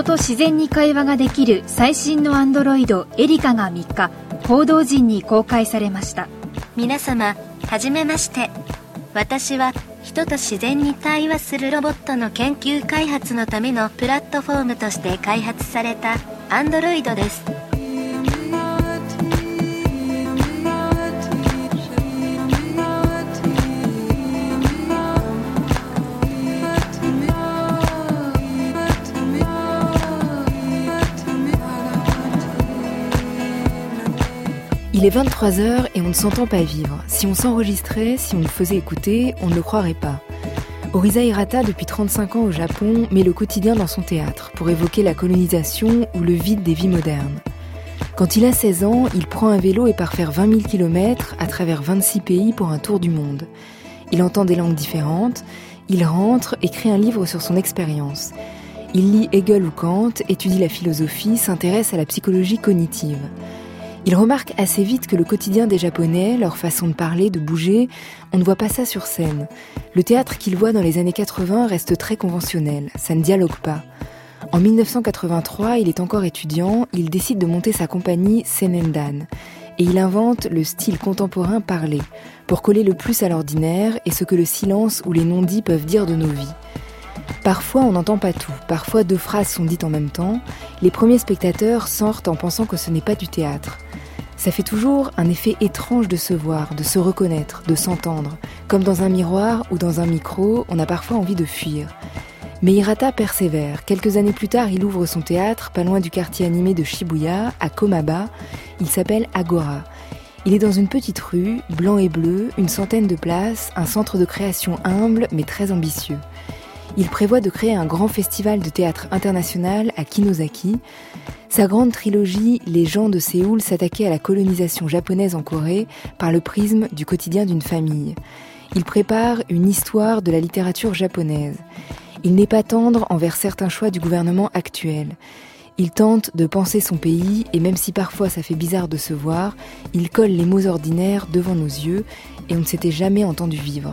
と自然に会話ができる最新のアンドロイドエリカが3日、報道陣に公開されました。 皆様、はじめまして。私は人と自然に対話するロボットの研究開発のためのプラットフォームとして開発されたアンドロイドです。 Il est 23h et on ne s'entend pas vivre. Si on s'enregistrait, si on nous faisait écouter, on ne le croirait pas. Orisa Hirata, depuis 35 ans au Japon, met le quotidien dans son théâtre pour évoquer la colonisation ou le vide des vies modernes. Quand il a 16 ans, il prend un vélo et part faire 20 000 km à travers 26 pays pour un tour du monde. Il entend des langues différentes, il rentre, écrit un livre sur son expérience. Il lit Hegel ou Kant, étudie la philosophie, s'intéresse à la psychologie cognitive. Il remarque assez vite que le quotidien des Japonais, leur façon de parler, de bouger, on ne voit pas ça sur scène. Le théâtre qu'il voit dans les années 80 reste très conventionnel, ça ne dialogue pas. En 1983, il est encore étudiant, il décide de monter sa compagnie Senendan. Et il invente le style contemporain parlé, pour coller le plus à l'ordinaire et ce que le silence ou les non-dits peuvent dire de nos vies. Parfois, on n'entend pas tout. Parfois, 2 phrases sont dites en même temps. Les premiers spectateurs sortent en pensant que ce n'est pas du théâtre. Ça fait toujours un effet étrange de se voir, de se reconnaître, de s'entendre. Comme dans un miroir ou dans un micro, on a parfois envie de fuir. Mais Hirata persévère. Quelques années plus tard, il ouvre son théâtre, pas loin du quartier animé de Shibuya, à Komaba. Il s'appelle Agora. Il est dans une petite rue, blanc et bleu, une centaine de places, un centre de création humble mais très ambitieux. Il prévoit de créer un grand festival de théâtre international à Kinosaki. Sa grande trilogie, Les gens de Séoul s'attaquait à la colonisation japonaise en Corée par le prisme du quotidien d'une famille. Il prépare une histoire de la littérature japonaise. Il n'est pas tendre envers certains choix du gouvernement actuel. Il tente de penser son pays et même si parfois ça fait bizarre de se voir, il colle les mots ordinaires devant nos yeux et on ne s'était jamais entendu vivre.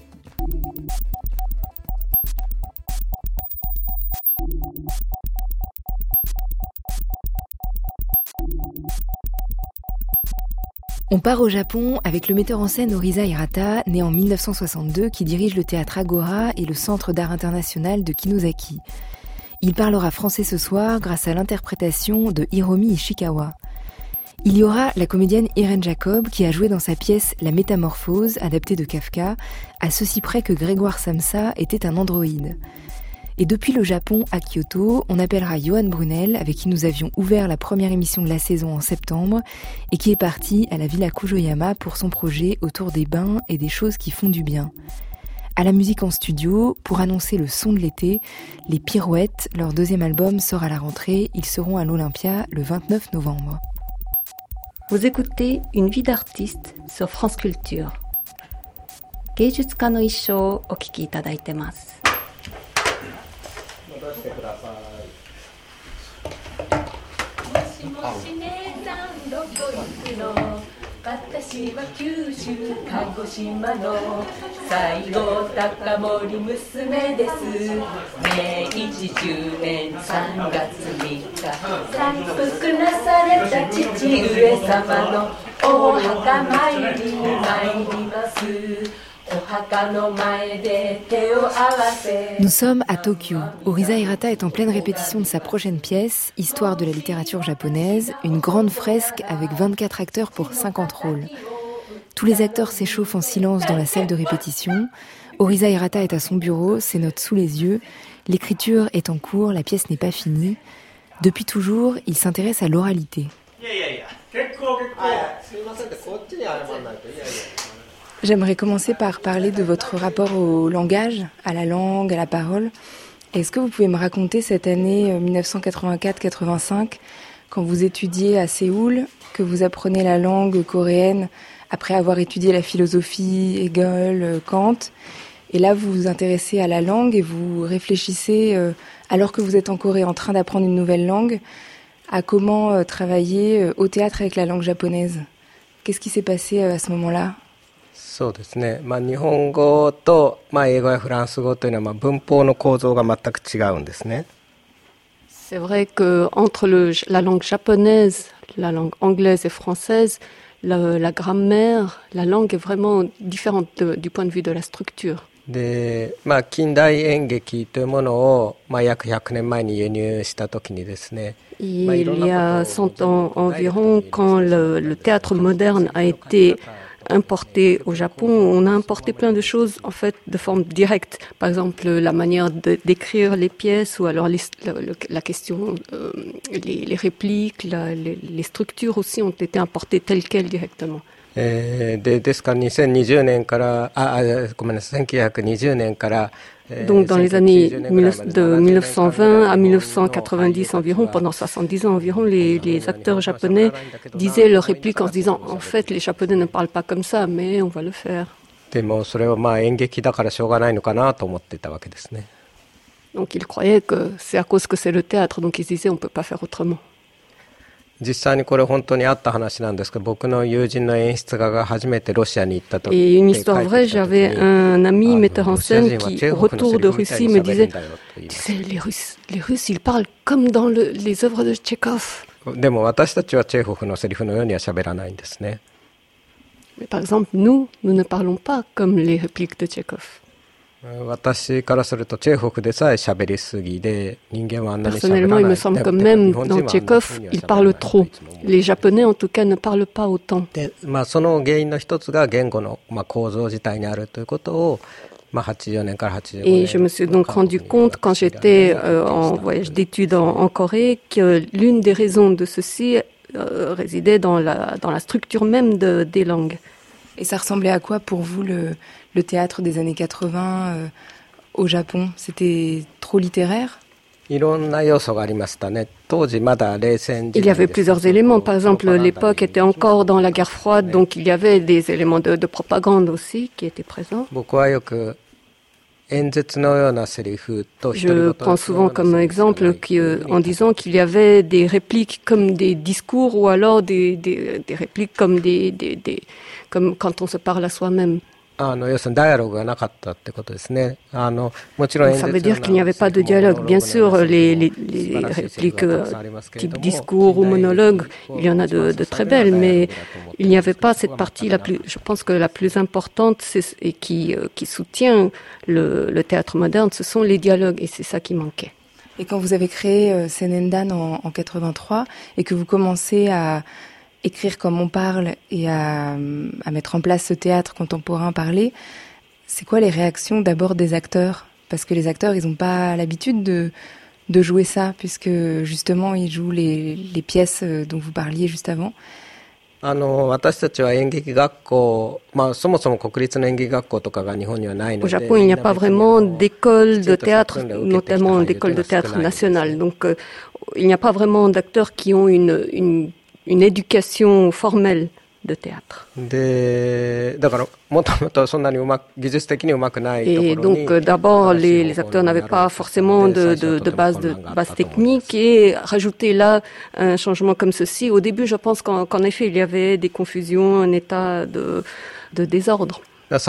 On part au Japon avec le metteur en scène Orisa Hirata, né en 1962, qui dirige le théâtre Agora et le centre d'art international de Kinosaki. Il parlera français ce soir grâce à l'interprétation de Hiromi Ishikawa. Il y aura la comédienne Irene Jacob qui a joué dans sa pièce La Métamorphose, adaptée de Kafka, à ceci près que Grégoire Samsa était un androïde. Et depuis le Japon à Kyoto, on appellera Johan Brunel, avec qui nous avions ouvert la première émission de la saison en septembre, et qui est parti à la Villa Kujoyama pour son projet autour des bains et des choses qui font du bien. À la musique en studio, pour annoncer le son de l'été, les Pirouettes, leur 2e album sort à la rentrée, ils seront à l'Olympia le 29 novembre. Vous écoutez Une vie d'artiste sur France Culture. 芸術家の一生をお聞きいただいてます。もし姉さんどこ行くの？私は九州鹿児島の西郷隆盛娘です。明治10年3月3日参服なされた父上様のお墓参りに参ります。 Nous sommes à Tokyo. Orisa Hirata est en pleine répétition de sa prochaine pièce, Histoire de la littérature japonaise, une grande fresque avec 24 acteurs pour 50 rôles. Tous les acteurs s'échauffent en silence dans la salle de répétition. Orisa Hirata est à son bureau, ses notes sous les yeux. L'écriture est en cours, la pièce n'est pas finie. Depuis toujours, il s'intéresse à l'oralité. J'aimerais commencer par parler de votre rapport au langage, à la langue, à la parole. Est-ce que vous pouvez me raconter cette année 1984-85, quand vous étudiez à Séoul, que vous apprenez la langue coréenne après avoir étudié la philosophie, Hegel, Kant, et là vous vous intéressez à la langue et vous réfléchissez, alors que vous êtes en Corée en train d'apprendre une nouvelle langue, à comment travailler au théâtre avec la langue japonaise. Qu'est-ce qui s'est passé à ce moment-là? そうですね。日本語と英語やフランス語というのは文法の構造が全く違うんですね。 C'est vrai qu'entre la langue japonaise, la langue anglaise et française, la grammaire, la langue est vraiment différente du point de vue de la structure. で、近代演劇というものを、約100年前に輸入した時にですね、 Il y a 100 ans environ, quand le théâtre moderne a été importé au Japon, on a importé plein de choses en fait de forme directe. Par exemple, la manière d'écrire les pièces, ou alors la question, les répliques, les structures aussi ont été importées telles quelles directement. ですから2020年からごめんなさい1920年から Donc dans les années de 1920 à 1990 environ, pendant 70 ans environ, les acteurs japonais disaient leurs répliques en se disant en fait les Japonais ne parlent pas comme ça, mais on va le faire. でもそれは演劇だからしょうがないのかなと思ってたわけですね。 Donc ils croyaient que c'est à cause que c'est le théâtre, donc ils disaient on peut pas faire autrement. 実際にこれ本当にあった話なんですけど、僕の友人の演出家が初めてロシアに行った時 Et une histoire vraie, j'avais un ami metteur en scène qui, au retour de Russie, me disait tu sais, les Russes, ils parlent comme dans les œuvres de Tchekhov. でも私たちはチェーホフのセリフのようには喋らないんですね。 Mais par exemple, nous ne parlons pas comme les répliques de Tchekhov. 私からするとチェーホフでさえ喋りすぎで人間はあんなに喋らない。 Personnellement, il me semble que même dans Tchekhov, il parle trop. Les Japonais, en tout cas, ne parlent pas autant. で、その原因の一つが言語の構造自体にあるということを、80年から85年。 Et je me suis donc rendu compte quand j'étais en voyage d'études en Corée que l'une des raisons de ceci résidait dans la structure même des langues. Et ça ressemblait à quoi pour vous le théâtre des années 80 au Japon? C'était trop littéraire? Il y avait plusieurs éléments. Par exemple, l'époque était encore dans la guerre froide, donc il y avait des éléments de propagande aussi qui étaient présents. Je prends souvent comme exemple en disant qu'il y avait des répliques comme des discours, ou alors des répliques comme comme quand on se parle à soi-même. Ça veut dire qu'il n'y avait pas de dialogue. Bien sûr, les répliques type discours ou monologue, il y en a de très belles, mais il n'y avait pas cette partie je pense que la plus importante et qui soutient le théâtre moderne, ce sont les dialogues, et c'est ça qui manquait. Et quand vous avez créé Senendan en 83 et que vous commencez à écrire comme on parle et à mettre en place ce théâtre contemporain parlé, c'est quoi les réactions d'abord des acteurs? Parce que les acteurs, ils n'ont pas l'habitude de jouer ça, puisque justement, ils jouent les pièces dont vous parliez juste avant. Au Japon, il n'y a pas vraiment d'école de théâtre, notamment d'école de théâtre nationale. Donc, il n'y a pas vraiment d'acteurs qui ont une éducation formelle de théâtre. Et donc d'abord les acteurs n'avaient pas forcément de base technique, et rajouter là un changement comme ceci, au début je pense qu'en effet il y avait des confusions, un état de désordre.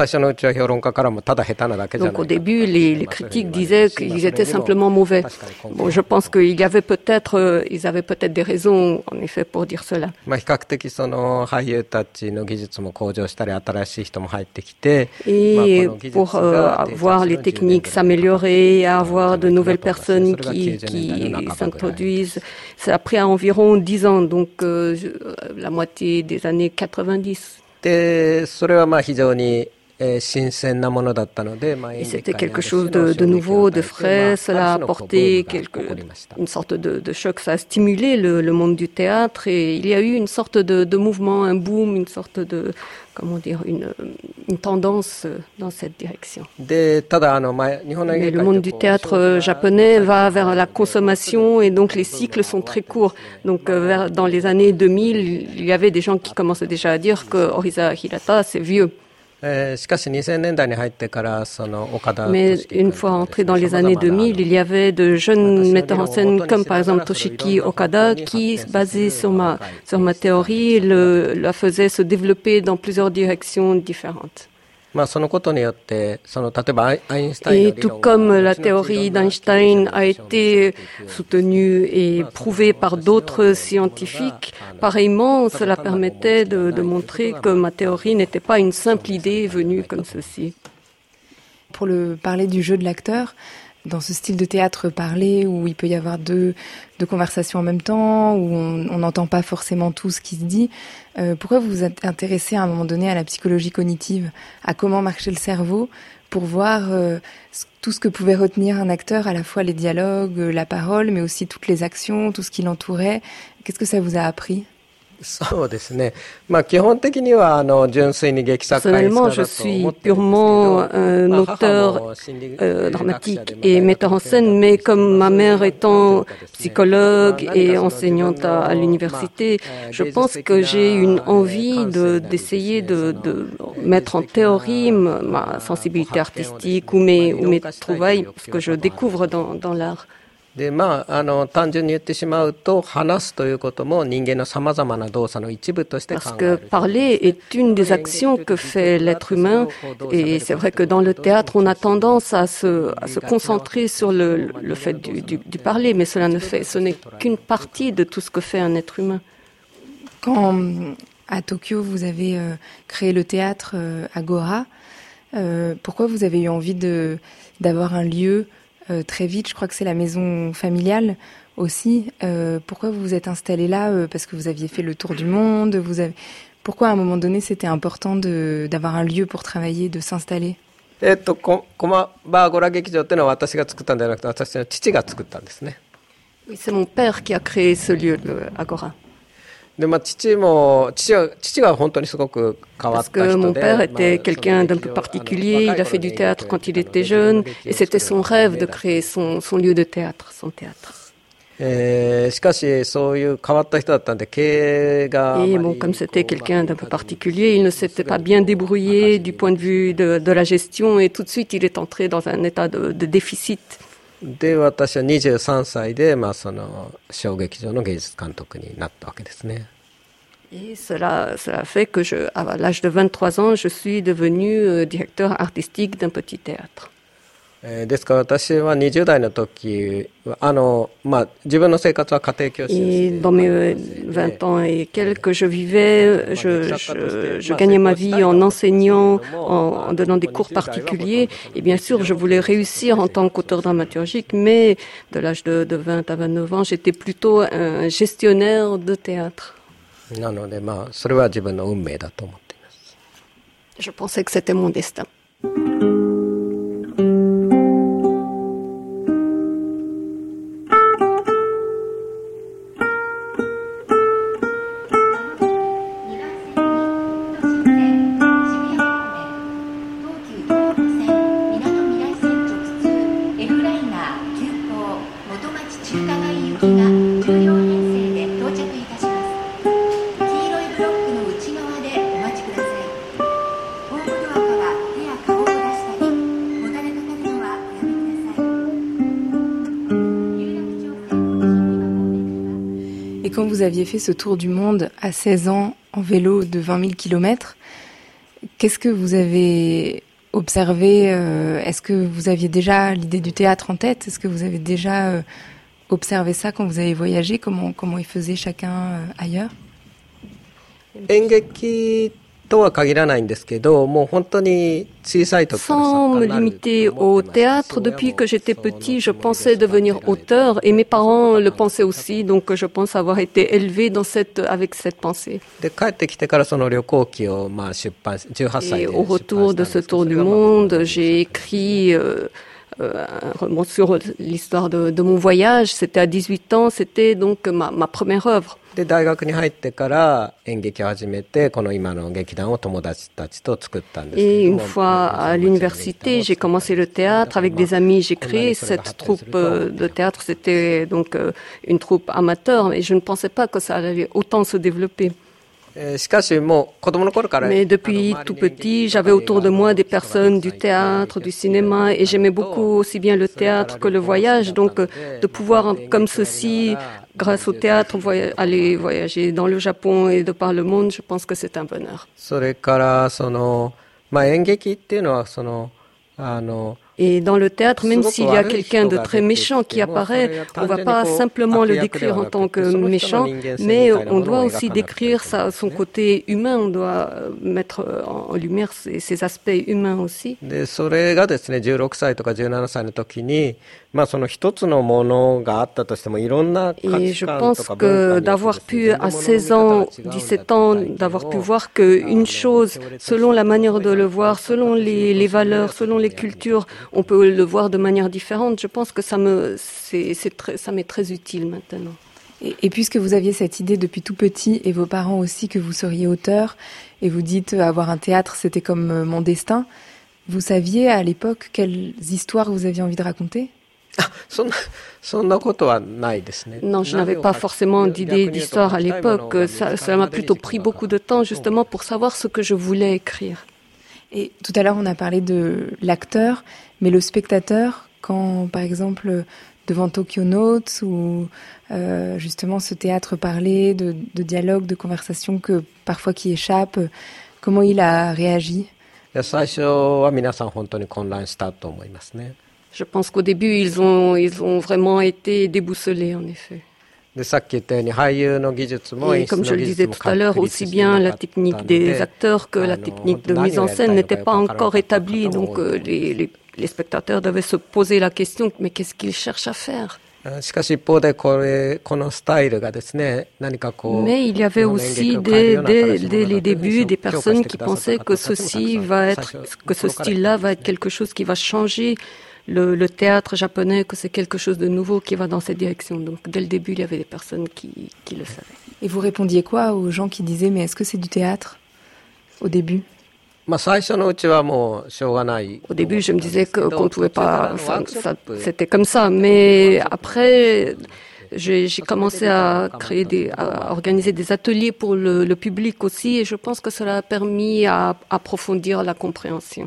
Donc au début, les critiques disaient qu'ils étaient simplement mauvais. Bon, je pense qu'ils avaient peut-être des raisons, en effet, pour dire cela. Et pour voir les techniques s'améliorer, avoir de nouvelles personnes qui s'introduisent, ça a pris environ 10 ans, donc la moitié des années 90. Et c'était quelque chose de nouveau, de frais. Cela a apporté une sorte de choc. Ça a stimulé le monde du théâtre, et il y a eu une sorte de mouvement, un boom, une sorte de, une tendance dans cette direction. Mais le monde du théâtre japonais va vers la consommation, et donc les cycles sont très courts. Donc dans les années 2000, il y avait des gens qui commençaient déjà à dire que Orisa Hirata, c'est vieux. Mais une fois entré dans les années 2000, il y avait de jeunes metteurs en scène comme par exemple Toshiki Okada qui, basé sur ma théorie, la faisait se développer dans plusieurs directions différentes. Et tout comme la théorie d'Einstein a été soutenue et prouvée par d'autres scientifiques, pareillement, cela permettait de montrer que ma théorie n'était pas une simple idée venue comme ceci. Pour parler du jeu de l'acteur, dans ce style de théâtre parlé où il peut y avoir deux conversations en même temps, où on n'entend pas forcément tout ce qui se dit, pourquoi vous vous êtes intéressé à un moment donné à la psychologie cognitive, à comment marchait le cerveau, pour voir tout ce que pouvait retenir un acteur, à la fois les dialogues, la parole, mais aussi toutes les actions, tout ce qui l'entourait. Qu'est-ce que ça vous a appris ? Personnellement, je suis purement un auteur dramatique et metteur en scène, mais comme ma mère étant psychologue et enseignante à l'université, je pense que j'ai une envie d'essayer de mettre en théorie ma sensibilité artistique ou mes trouvailles, ce que je découvre dans l'art. 単純に言ってしまうと、話すということも人間の様々な動作の一部として考える。 Parce que parler est une des actions que fait l'être humain, et c'est vrai que dans le théâtre, on a tendance à se concentrer sur le fait du parler, mais ce n'est qu'une partie de tout ce que fait un être humain. Quand à Tokyo, vous avez créé le théâtre Agora, pourquoi vous avez eu envie d'avoir un lieu très vite, je crois que c'est la maison familiale aussi. Pourquoi vous vous êtes installé là? Parce que vous aviez fait le tour du monde. Pourquoi à un moment donné c'était important d'avoir un lieu pour travailler, de s'installer? コマバーゴラ劇場っていうのは私が作ったんじゃなくて、私の父が作ったんですね。 Oui, c'est mon père qui a créé ce lieu, le Agora. Parce que mon père était quelqu'un d'un peu particulier, il a fait du théâtre quand il était jeune, et c'était son rêve de créer son lieu de théâtre, son théâtre. Et bon, comme c'était quelqu'un d'un peu particulier, il ne s'était pas bien débrouillé du point de vue de la gestion, et tout de suite il est entré dans un état de déficit. で、私は23歳で、小劇場の芸術監督になったわけですね。 Et cela fait que à l'âge de 23 ans, je suis devenu directeur artistique d'un petit théâtre. ですから私は20代の時自分の生活は家庭教師です。 Et dans mes 20 ans et quelques, je gagnais ma vie en enseignant, en donnant des cours particuliers. Et bien sûr, je voulais réussir en tant qu'auteur dramaturgique, mais de l'âge de 20 à 29 ans, j'étais plutôt un gestionnaire de théâtre. なのでそれは自分の運命だと思っています。 Je pensais que c'était mon destin. Quand vous aviez fait ce tour du monde à 16 ans en vélo de 20 000 kilomètres, qu'est-ce que vous avez observé? Est-ce que vous aviez déjà l'idée du théâtre en tête? Est-ce que vous avez déjà observé ça quand vous avez voyagé? Comment ils faisaient chacun ailleurs? 演劇とは限らないんですけど、もう本当に小さい時から Sans me limiter au théâtre, depuis que j'étais petit, je pensais devenir auteur et mes parents le pensaient aussi, donc je pense avoir été élevé avec cette pensée. で帰ってきてからその旅行記を出版18歳で Et au retour de ce tour du monde, j'ai écrit un roman sur l'histoire de mon voyage. C'était à 18 ans, c'était donc ma première œuvre. で大学に入ってから演劇を始めてこの今の劇団を友達たちと作ったんですけど。 Et une fois à l'université, j'ai commencé le théâtre avec des amis. J'ai créé cette troupe de théâtre. C'était donc une troupe amateur, et je ne pensais pas que ça allait autant se développer. Mais depuis tout petit, j'avais autour de moi des personnes du théâtre, du cinéma, et j'aimais beaucoup aussi bien le théâtre que le voyage. Donc de pouvoir, comme ceci, grâce au théâtre, aller voyager dans le Japon et de par le monde, je pense que c'est un bonheur. 演劇っていうのは Et dans le théâtre, même s'il y a quelqu'un de très méchant qui apparaît, on ne va pas simplement le décrire en tant que méchant, mais on doit aussi décrire son côté humain, on doit mettre en lumière ses aspects humains aussi. で、それがですね、16歳とか17歳の時に、その一つのものがあったとしても、いろんな価値観とか文化によって d'avoir pu à 16 ans, 17 ans, d'avoir pu voir qu'une chose, selon la manière de le voir, selon les valeurs, selon les cultures, on peut le voir de manière différente. Je pense que ça m'est très utile maintenant. Et puisque vous aviez cette idée depuis tout petit, et vos parents aussi, que vous seriez auteur, et vous dites avoir un théâtre, c'était comme mon destin, vous saviez à l'époque quelles histoires vous aviez envie de raconter ? Non, je n'avais pas forcément d'idée d'histoire à l'époque. Ça m'a plutôt pris beaucoup de temps justement pour savoir ce que je voulais écrire. Et tout à l'heure, on a parlé de l'acteur, mais le spectateur, quand par exemple devant Tokyo Notes ou justement ce théâtre parlé, de dialogue, de conversation que parfois qui échappe, comment il a réagi ? Je pense qu'au début, ils ont vraiment été déboussolés, en effet. Et comme je le disais tout à l'heure, aussi bien la technique des acteurs que la technique de mise en scène n'était pas encore établie. Donc les spectateurs devaient se poser la question, mais qu'est-ce qu'ils cherchent à faire ? Mais il y avait aussi dès les débuts des personnes qui pensaient que ce style-là va être quelque chose qui va changer le théâtre japonais, que c'est quelque chose de nouveau qui va dans cette direction. Donc dès le début, il y avait des personnes qui le savaient. Et vous répondiez quoi aux gens qui disaient « mais est-ce que c'est du théâtre ?» au début ? Au début, je me disais qu'on ne pouvait pas... c'était comme ça. Mais après, j'ai commencé à organiser des ateliers pour le public aussi. Et je pense que cela a permis à approfondir la compréhension.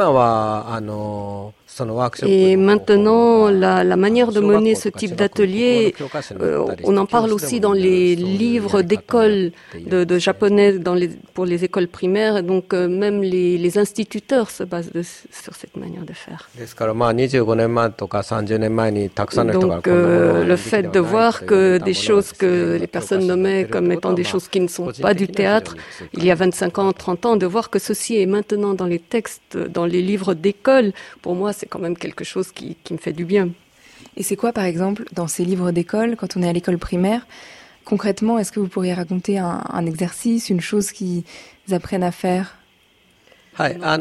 Et maintenant, la manière de mener ce type d'atelier, on en parle aussi dans les livres d'école de japonais pour les écoles primaires. Et donc, même les instituteurs se basent sur cette manière de faire. Donc, le fait de voir que des choses que les personnes nommaient comme étant des choses qui ne sont pas du théâtre, il y a 25 ans, 30 ans, de voir que ceci est maintenant dans les textes, dans les livres d'école, pour moi, c'est quand même quelque chose qui me fait du bien. Et c'est quoi, par exemple, dans ces livres d'école, quand on est à l'école primaire, concrètement, est-ce que vous pourriez raconter un exercice, une chose qu'ils apprennent à faire ? Il y a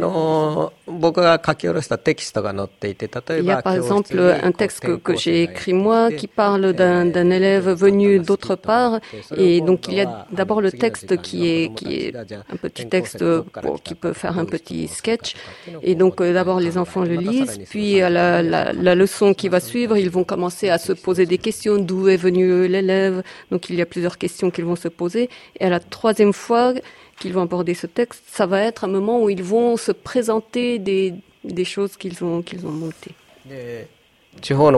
par exemple un texte que j'ai écrit moi qui parle d'un élève venu d'autre part, et donc il y a d'abord le texte qui est un petit texte qui peut faire un petit sketch, et donc d'abord les enfants le lisent, puis à la leçon qui va suivre, ils vont commencer à se poser des questions, d'où est venu l'élève, donc il y a plusieurs questions qu'ils vont se poser, et à la troisième fois qu'ils vont aborder ce texte, ça va être un moment où ils vont se présenter des choses qu'ils ont montées. Pour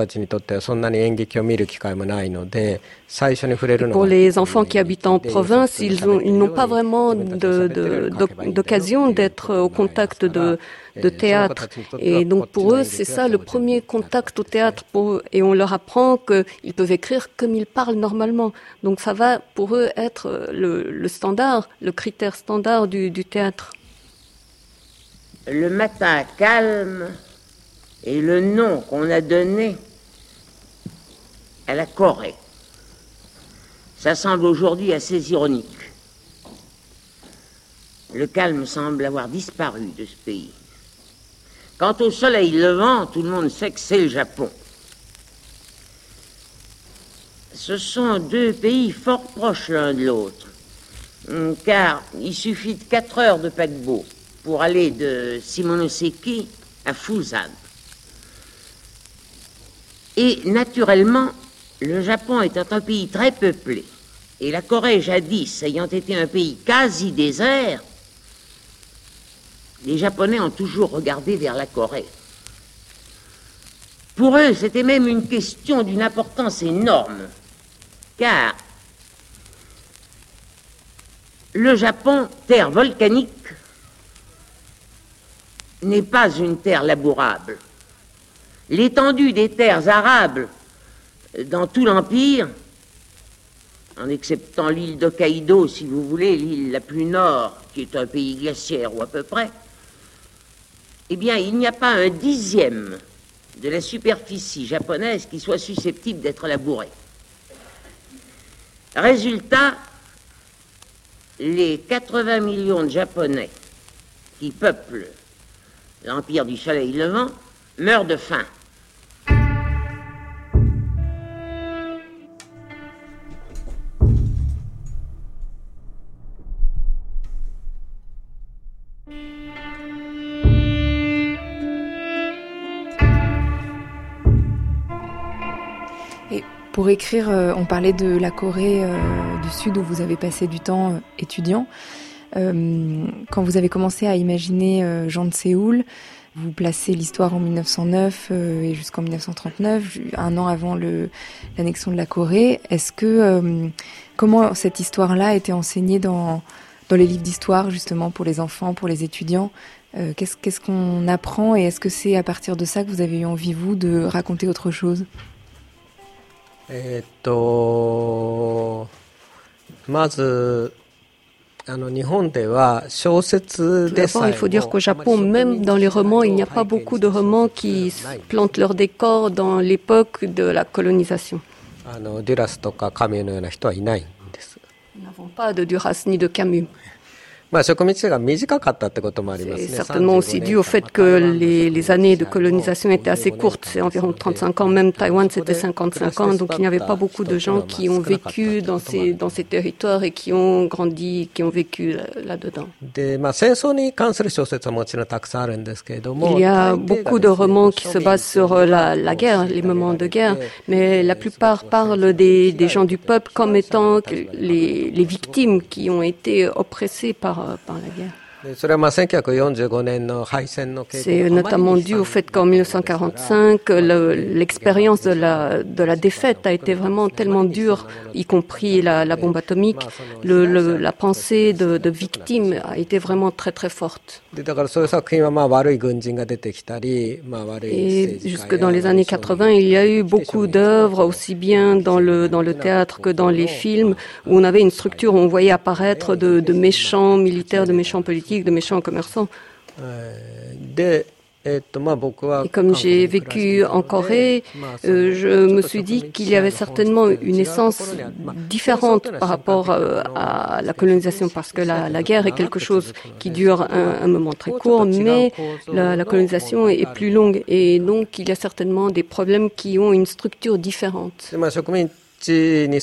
les enfants qui habitent en province, ils n'ont pas vraiment d'occasion d'être au contact de théâtre. Et donc pour eux, c'est ça le premier contact au théâtre. Et on leur apprend qu'ils peuvent écrire comme ils parlent normalement. Donc ça va pour eux être le standard, le critère standard du théâtre. Le matin calme est le nom qu'on a donné à la Corée. Ça semble aujourd'hui assez ironique. Le calme semble avoir disparu de ce pays. Quant au soleil levant, tout le monde sait que c'est le Japon. Ce sont deux pays fort proches l'un de l'autre, car il suffit de 4 heures de paquebot pour aller de Shimonoseki à Fusan. Et naturellement, le Japon étant un pays très peuplé, et la Corée jadis ayant été un pays quasi désert, les Japonais ont toujours regardé vers la Corée. Pour eux, c'était même une question d'une importance énorme, car le Japon, terre volcanique, n'est pas une terre labourable. L'étendue des terres arables dans tout l'Empire, en exceptant l'île d'Hokkaido, si vous voulez, l'île la plus nord, qui est un pays glaciaire ou à peu près, eh bien, il n'y a pas un dixième de la superficie japonaise qui soit susceptible d'être labourée. Résultat, les 80 millions de Japonais qui peuplent l'Empire du Soleil Levant meurent de faim. Pour écrire, on parlait de la Corée du Sud où vous avez passé du temps étudiant. Quand vous avez commencé à imaginer Jean de Séoul, vous placez l'histoire en 1909 et jusqu'en 1939, un an avant l'annexion de la Corée. Est-ce que comment cette histoire-là a été enseignée dans les livres d'histoire justement pour les enfants, pour les étudiants? Qu'est-ce qu'on apprend et est-ce que c'est à partir de ça que vous avez eu envie, vous, de raconter autre chose? D'abord, il faut dire qu'au Japon, même dans les romans, il n'y a pas beaucoup de romans qui plantent leur décor dans l'époque de la colonisation. Nous n'avons pas de Duras ni de Camus. C'est certainement aussi dû au fait que les années de colonisation étaient assez courtes, c'est environ 35 ans, même Taïwan c'était 55 ans, donc il n'y avait pas beaucoup de gens qui ont vécu dans ces territoires et qui ont grandi, qui ont vécu là-dedans. Il y a beaucoup de romans qui se basent sur la guerre, les moments de guerre, mais la plupart parlent des gens du peuple comme étant les victimes qui ont été oppressées par la guerre. C'est notamment dû au fait qu'en 1945, l'expérience de la défaite a été vraiment tellement dure, y compris la bombe atomique. La pensée de victime a été vraiment très très forte. Et jusque dans les années 80, il y a eu beaucoup d'œuvres, aussi bien dans le théâtre que dans les films, où on avait une structure où on voyait apparaître de méchants militaires, de méchants politiques, de méchants commerçants. Et comme j'ai vécu en Corée, je me suis dit qu'il y avait certainement une essence différente par rapport à la colonisation, parce que la guerre est quelque chose qui dure un moment très court, mais la colonisation est plus longue, et donc il y a certainement des problèmes qui ont une structure différente. Et du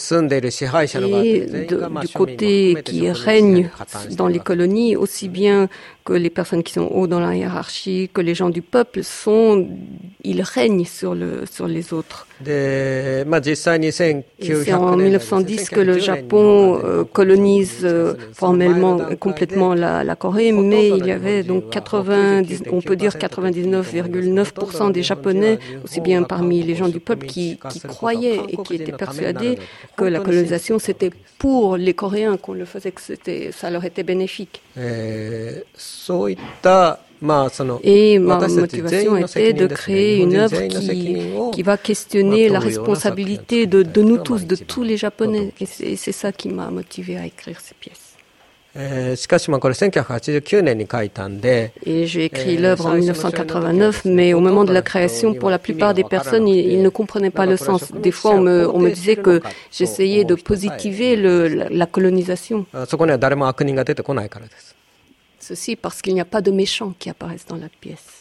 côté qui règne dans les colonies, aussi bien que les personnes qui sont haut dans la hiérarchie, que les gens du peuple ils règnent sur les autres. Et c'est en 1910 que le Japon colonise formellement complètement la Corée, mais il y avait donc on peut dire 99,9% des Japonais, aussi bien parmi les gens du peuple, qui croyaient et qui étaient persuadés que la colonisation c'était pour les Coréens qu'on le faisait, que ça leur était bénéfique. Et ma motivation était de créer une œuvre qui va questionner la responsabilité de nous tous, de tous les Japonais. Et c'est ça qui m'a motivé à écrire ces pièces. Et j'ai écrit l'œuvre en 1989, mais au moment de la création, pour la plupart des personnes, ils ne comprenaient pas le sens. Des fois, on me disait que j'essayais de positiver la colonisation. Ceci parce qu'il n'y a pas de méchants qui apparaissent dans la pièce.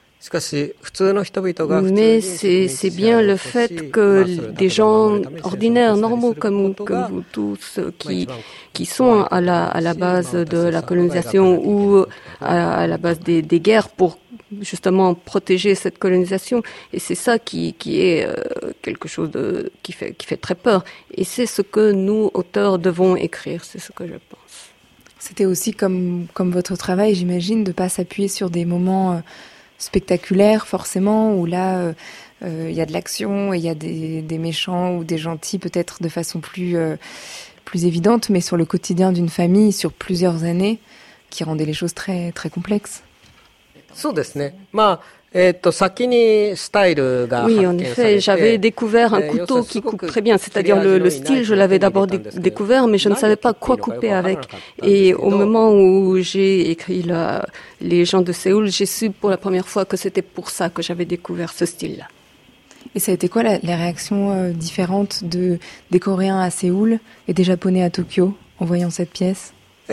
Mais c'est bien le fait que des gens ordinaires, normaux comme vous tous, qui sont à la base de la colonisation ou à la base des guerres pour justement protéger cette colonisation, et c'est ça qui est quelque chose qui fait très peur. Et c'est ce que nous, auteurs, devons écrire, c'est ce que je pense. C'était aussi comme votre travail, j'imagine, de ne pas s'appuyer sur des moments spectaculaires, forcément, où là, il y a de l'action, et il y a des méchants ou des gentils, peut-être de façon plus évidente, mais sur le quotidien d'une famille, sur plusieurs années, qui rendait les choses très, très complexes. そうですね。Oui, en effet, j'avais découvert un couteau qui coupe très bien, c'est-à-dire le style, je l'avais d'abord découvert, mais je ne savais pas quoi couper avec. Et au moment où j'ai écrit Les gens de Séoul, j'ai su pour la première fois que c'était pour ça que j'avais découvert ce style-là. Et ça a été quoi les réactions différentes des Coréens à Séoul et des Japonais à Tokyo en voyant cette pièce?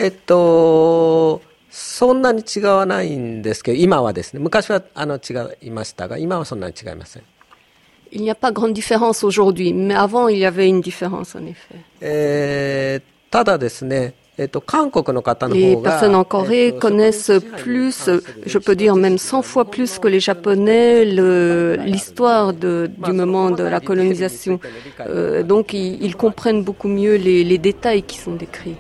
そんなに違わないんですけど、今はですね、昔は違いましたが、今はそんなに違いません。 Il n'y a pas grande différence aujourd'hui, mais avant il y avait une différence en effet. ただですね、韓国の方の方が Les personnes en Corée connaissent plus, je peux dire même 100 fois plus que les Japonais, l'histoire du moment de la colonisation. Donc ils comprennent beaucoup mieux les détails qui sont décrits.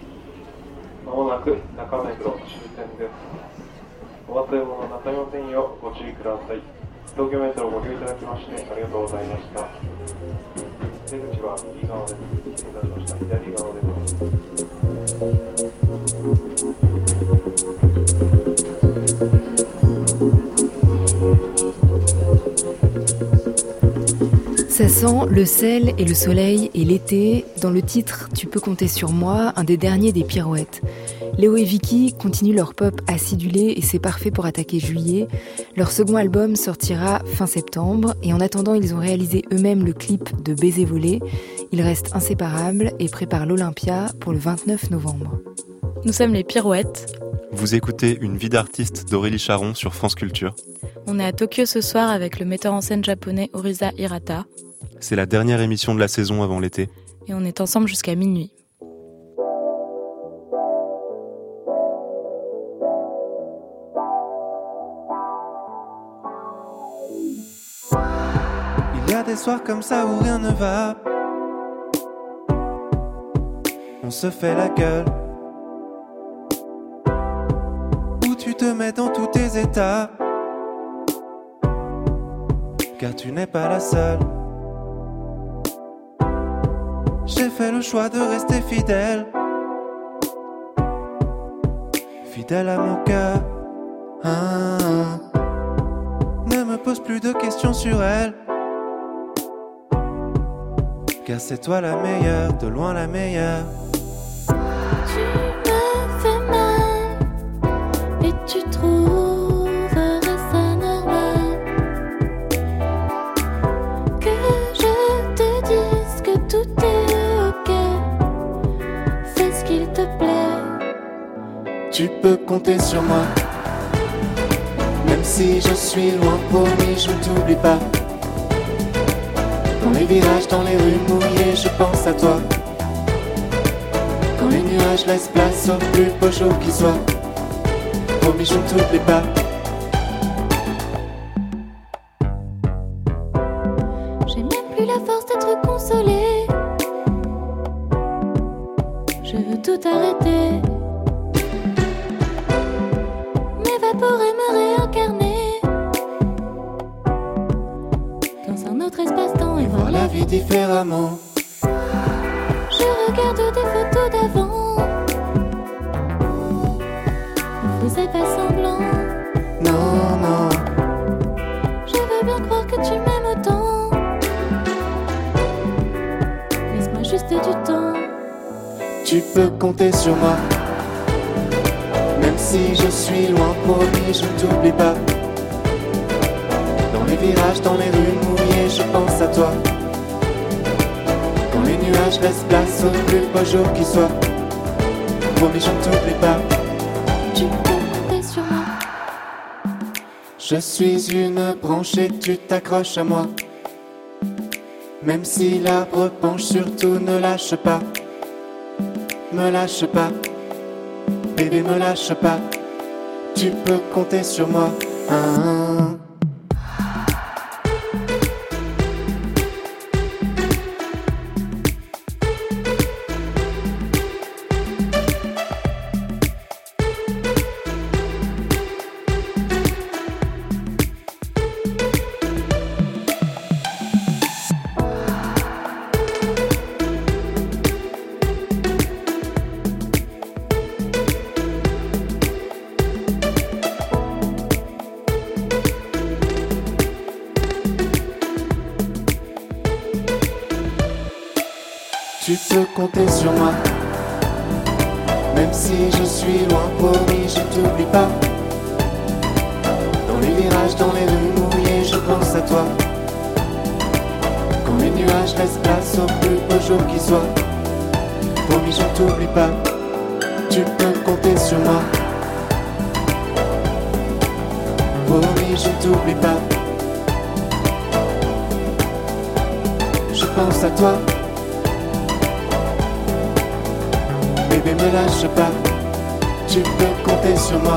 お忘れ物なさいませんようご注意ください。東京メトロをご利用いただきましてありがとうございました。出口は右側です。失礼いたしました。左側です。Ça sent le sel et le soleil et l'été. Dans le titre « Tu peux compter sur moi », un des derniers des Pirouettes. Léo et Vicky continuent leur pop acidulé et c'est parfait pour attaquer juillet. Leur second album sortira fin septembre et en attendant, ils ont réalisé eux-mêmes le clip de Baiser volé. Ils restent inséparables et préparent l'Olympia pour le 29 novembre. Nous sommes les Pirouettes. Vous écoutez Une vie d'artiste d'Aurélie Charon sur France Culture. On est à Tokyo ce soir avec le metteur en scène japonais Orisa Hirata. C'est la dernière émission de la saison avant l'été. Et on est ensemble jusqu'à minuit. Il y a des soirs comme ça où rien ne va. On se fait la gueule. Où tu te mets dans tous tes états. Car tu n'es pas la seule. J'ai fait le choix de rester fidèle. Fidèle à mon cœur. Ne me pose plus de questions sur elle. Car c'est toi la meilleure, de loin la meilleure. Tu me fais mal et tu trouverais ça normal que je te dise que tout est ok. Fais ce qu'il te plaît. Tu peux compter sur moi. Même si je suis loin, promis, je t'oublie pas. Dans les virages, dans les rues mouillées, je pense à toi. Quand les nuages laissent place au plus beau jour qui soit. Promis, je ne t'oublie pas. J'ai même plus la force d'être consolée. Je veux tout arrêter. M'évaporer, me réincarner dans un autre espace-temps et voir la vie différemment. Je regarde des photos d'avant. On faisait pas semblant. Non, non. Je veux bien croire que tu m'aimes autant. Laisse-moi juste du temps. Tu peux compter sur moi. Même si je suis loin, promis, je ne t'oublie pas. Dans les virages, dans les rues mouillées, je pense à toi. Quand les nuages laissent place au plus beau jour qui soit. Promis, je ne t'oublie pas. Tu peux compter sur moi. Je suis une branche et tu t'accroches à moi. Même si l'arbre penche, surtout ne lâche pas. Me lâche pas. Bébé, me lâche pas. Tu peux compter sur moi. tu peux compter sur moi. Même si je suis loin, promis, je t'oublie pas. Dans les virages, dans les rues mouillées, je pense à toi. Quand les nuages laissent place au plus beau jour qui soit. Promis, je t'oublie pas. Tu peux compter sur moi. Promis, je t'oublie pas. Je pense à toi. Bébé, me lâche pas. Tu peux compter sur moi.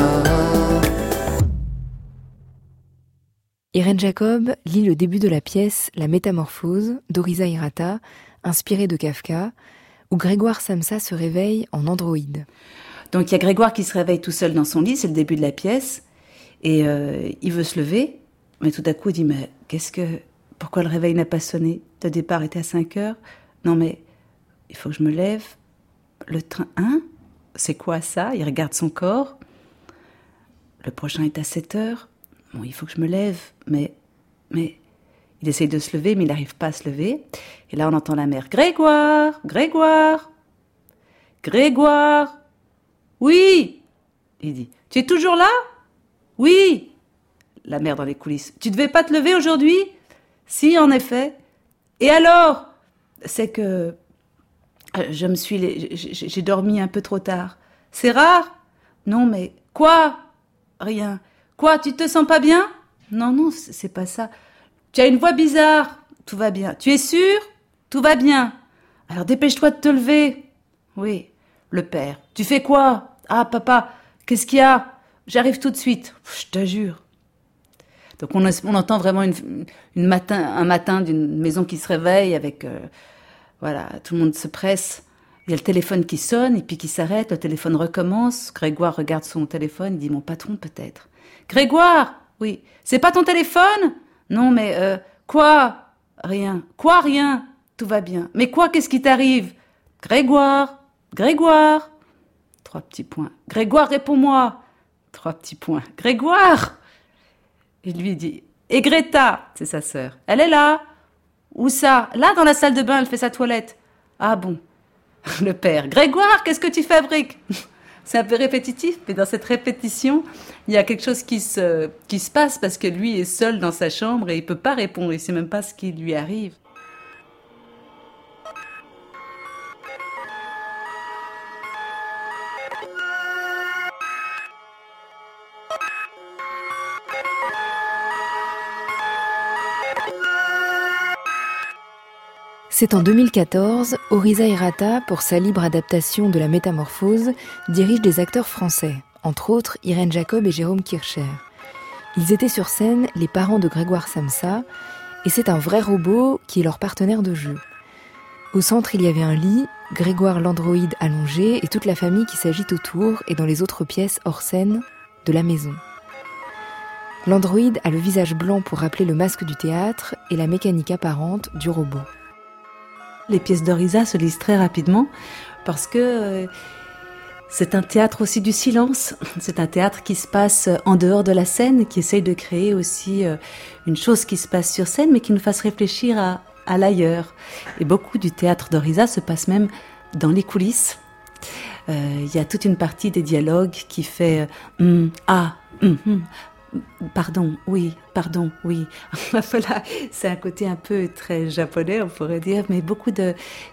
Irène Jacob lit le début de la pièce La Métamorphose d'Oriza Hirata, inspirée de Kafka, où Grégoire Samsa se réveille en androïde. Donc il y a Grégoire qui se réveille tout seul dans son lit, c'est le début de la pièce, et il veut se lever, mais tout à coup il dit « Mais pourquoi le réveil n'a pas sonné ? Le départ était à 5h. Non mais, il faut que je me lève. Le train, hein ? C'est quoi ça ? Il regarde son corps. Le prochain est à 7h. Bon, il faut que je me lève, mais il essaye de se lever, mais il n'arrive pas à se lever. Et là, on entend la mère. Grégoire, Grégoire, Grégoire. Oui, il dit. Tu es toujours là ? Oui. La mère dans les coulisses. Tu devais pas te lever aujourd'hui ? Si, en effet. Et alors ? C'est que j'ai dormi un peu trop tard. C'est rare ? Non, mais quoi ? Rien. Quoi, tu te sens pas bien ? Non, c'est pas ça. Tu as une voix bizarre. Tout va bien. Tu es sûr ? Tout va bien. Alors dépêche-toi de te lever. Oui. Le père. Tu fais quoi ? Ah, papa, qu'est-ce qu'il y a ? J'arrive tout de suite. Je te jure. Donc on entend vraiment un matin d'une maison qui se réveille avec... voilà, tout le monde se presse. Il y a le téléphone qui sonne et puis qui s'arrête. Le téléphone recommence. Grégoire regarde son téléphone. Il dit « Mon patron, peut-être. » Grégoire ? Oui. C'est pas ton téléphone ? Non, mais quoi ? Rien. Quoi, rien ? Tout va bien. Mais quoi, qu'est-ce qui t'arrive ? Grégoire ? Grégoire ? 3 petits points. Grégoire, réponds-moi. 3 petits points. Grégoire ? Il lui dit « Et Greta ?» C'est sa sœur. « Elle est là ? Où ça ? Là, dans la salle de bain, elle fait sa toilette. » Ah bon ? Le père. « Grégoire, qu'est-ce que tu fabriques ?» C'est un peu répétitif, mais dans cette répétition, il y a quelque chose qui se passe parce que lui est seul dans sa chambre et il peut pas répondre, il sait même pas ce qui lui arrive. C'est en 2014, Oriza Hirata, pour sa libre adaptation de La Métamorphose, dirige des acteurs français, entre autres Irène Jacob et Jérôme Kircher. Ils étaient sur scène les parents de Grégoire Samsa, et c'est un vrai robot qui est leur partenaire de jeu. Au centre, il y avait un lit, Grégoire l'androïde allongé et toute la famille qui s'agite autour et dans les autres pièces hors scène de la maison. L'androïde a le visage blanc pour rappeler le masque du théâtre et la mécanique apparente du robot. Les pièces d'Oriza se lisent très rapidement parce que c'est un théâtre aussi du silence. C'est un théâtre qui se passe en dehors de la scène, qui essaye de créer aussi une chose qui se passe sur scène, mais qui nous fasse réfléchir à l'ailleurs. Et beaucoup du théâtre d'Oriza se passe même dans les coulisses. Il y a toute une partie des dialogues qui fait pardon, oui. Voilà, c'est un côté un peu très japonais, on pourrait dire, mais beaucoup de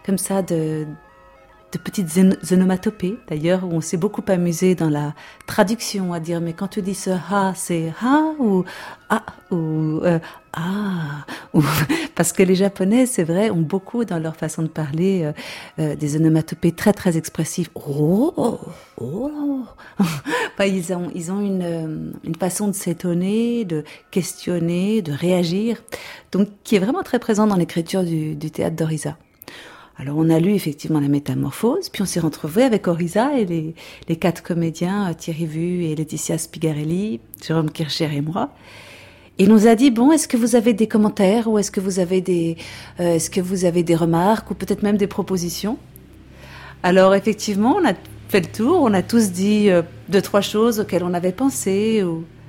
petites onomatopées, d'ailleurs, où on s'est beaucoup amusé dans la traduction, à dire, mais quand tu dis ce ha, c'est ha ou ah ou parce que les Japonais, c'est vrai, ont beaucoup dans leur façon de parler des onomatopées très très expressives. Enfin, ils ont une façon de s'étonner, de questionner, de réagir, donc qui est vraiment très présent dans l'écriture du théâtre d'Oriza. Alors on a lu effectivement La Métamorphose, puis on s'est retrouvés avec Oriza et les 4 comédiens, Thierry Vu et Laetitia Spigarelli, Jérôme Kircher et moi. Et il nous a dit, bon, est-ce que vous avez des commentaires ou est-ce que vous avez des remarques ou peut-être même des propositions ? Alors effectivement, on a fait le tour, on a tous dit 2-3 choses auxquelles on avait pensé.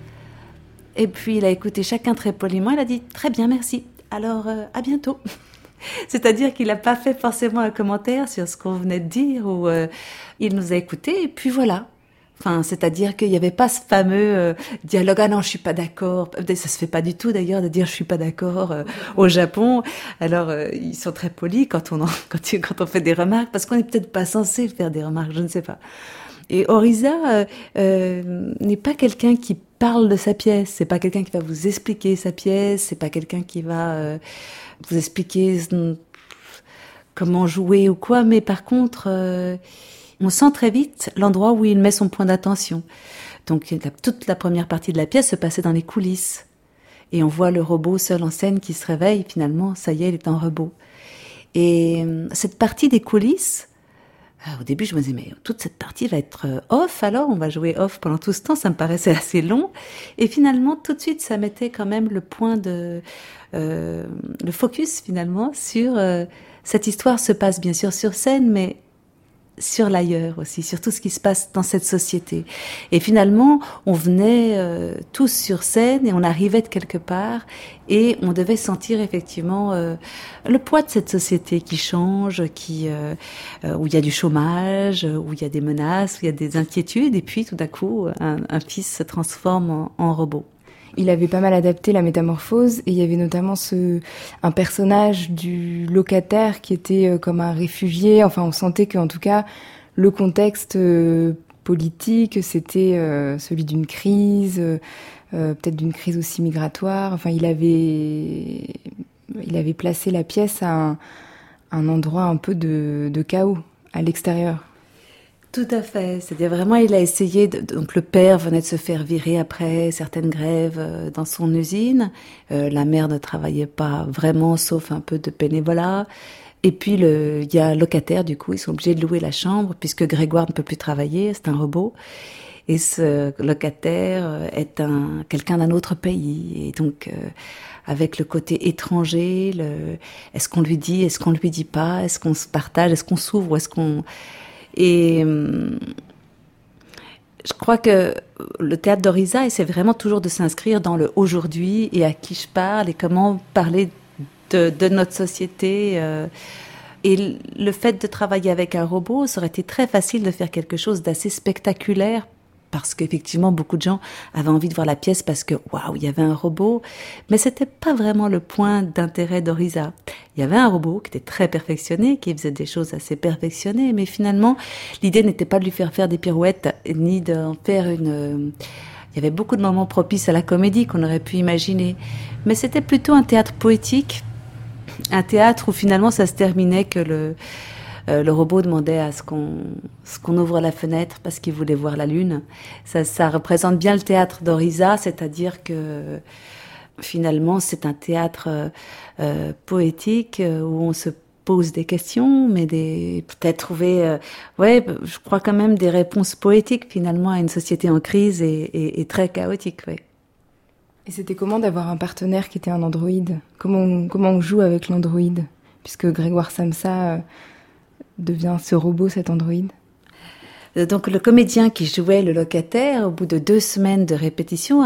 Et puis il a écouté chacun très poliment, il a dit, très bien, merci, alors à bientôt. C'est-à-dire qu'il n'a pas fait forcément un commentaire sur ce qu'on venait de dire, ou il nous a écoutés, et puis voilà. Enfin, c'est-à-dire qu'il n'y avait pas ce fameux dialogue « Ah non, je suis pas d'accord ». Ça se fait pas du tout d'ailleurs de dire « je suis pas d'accord » au Japon. Alors, ils sont très polis quand on fait des remarques, parce qu'on n'est peut-être pas censé faire des remarques, je ne sais pas. Et Oriza n'est pas quelqu'un qui parle de sa pièce, c'est pas quelqu'un qui va vous expliquer sa pièce, c'est pas quelqu'un qui va vous expliquer comment jouer ou quoi, mais par contre, on sent très vite l'endroit où il met son point d'attention. Donc toute la première partie de la pièce se passait dans les coulisses. Et on voit le robot seul en scène qui se réveille, finalement, ça y est, il est en robot. Et cette partie des coulisses, au début, je me disais, mais toute cette partie va être off, alors on va jouer off pendant tout ce temps, ça me paraissait assez long. Et finalement, tout de suite, ça mettait quand même le point le focus, finalement, sur cette histoire se passe bien sûr sur scène, mais sur l'ailleurs aussi, sur tout ce qui se passe dans cette société. Et finalement, on venait tous sur scène et on arrivait de quelque part et on devait sentir effectivement le poids de cette société qui change, où il y a du chômage, où il y a des menaces, où il y a des inquiétudes, et puis tout d'un coup, un fils se transforme en robot. Il avait pas mal adapté la métamorphose et il y avait notamment un personnage du locataire qui était comme un réfugié. Enfin, on sentait qu'en tout cas, le contexte politique, c'était celui d'une crise, peut-être d'une crise aussi migratoire. Enfin, il avait placé la pièce à un endroit un peu de chaos à l'extérieur. Tout à fait. C'est-à-dire vraiment, il a essayé donc le père venait de se faire virer après certaines grèves dans son usine. La mère ne travaillait pas vraiment, sauf un peu de bénévolat. Et puis, il y a un locataire, du coup, ils sont obligés de louer la chambre puisque Grégoire ne peut plus travailler, c'est un robot. Et ce locataire est quelqu'un d'un autre pays. Et donc, avec le côté étranger, est-ce qu'on lui dit, est-ce qu'on lui dit pas, est-ce qu'on se partage, est-ce qu'on s'ouvre, ou est-ce qu'on... Et je crois que le théâtre d'Oriza essaie vraiment toujours de s'inscrire dans le aujourd'hui et à qui je parle et comment parler de notre société. Et le fait de travailler avec un robot, ça aurait été très facile de faire quelque chose d'assez spectaculaire parce qu'effectivement, beaucoup de gens avaient envie de voir la pièce parce que, waouh, il y avait un robot. Mais c'était pas vraiment le point d'intérêt d'Oriza. Il y avait un robot qui était très perfectionné, qui faisait des choses assez perfectionnées, mais finalement, l'idée n'était pas de lui faire des pirouettes, ni d'en faire il y avait beaucoup de moments propices à la comédie qu'on aurait pu imaginer. Mais c'était plutôt un théâtre poétique, un théâtre où finalement ça se terminait que le robot demandait à ce qu'on ouvre la fenêtre parce qu'il voulait voir la lune. Ça représente bien le théâtre d'Oriza, c'est-à-dire que finalement c'est un théâtre poétique où on se pose des questions, mais peut-être trouver, je crois quand même des réponses poétiques finalement à une société en crise et très chaotique, ouais. Et c'était comment d'avoir un partenaire qui était un androïde ? Comment on joue avec l'androïde ? Puisque Grégoire Samsa devient ce robot, cet androïde. Donc le comédien qui jouait le locataire, au bout de 2 semaines de répétition,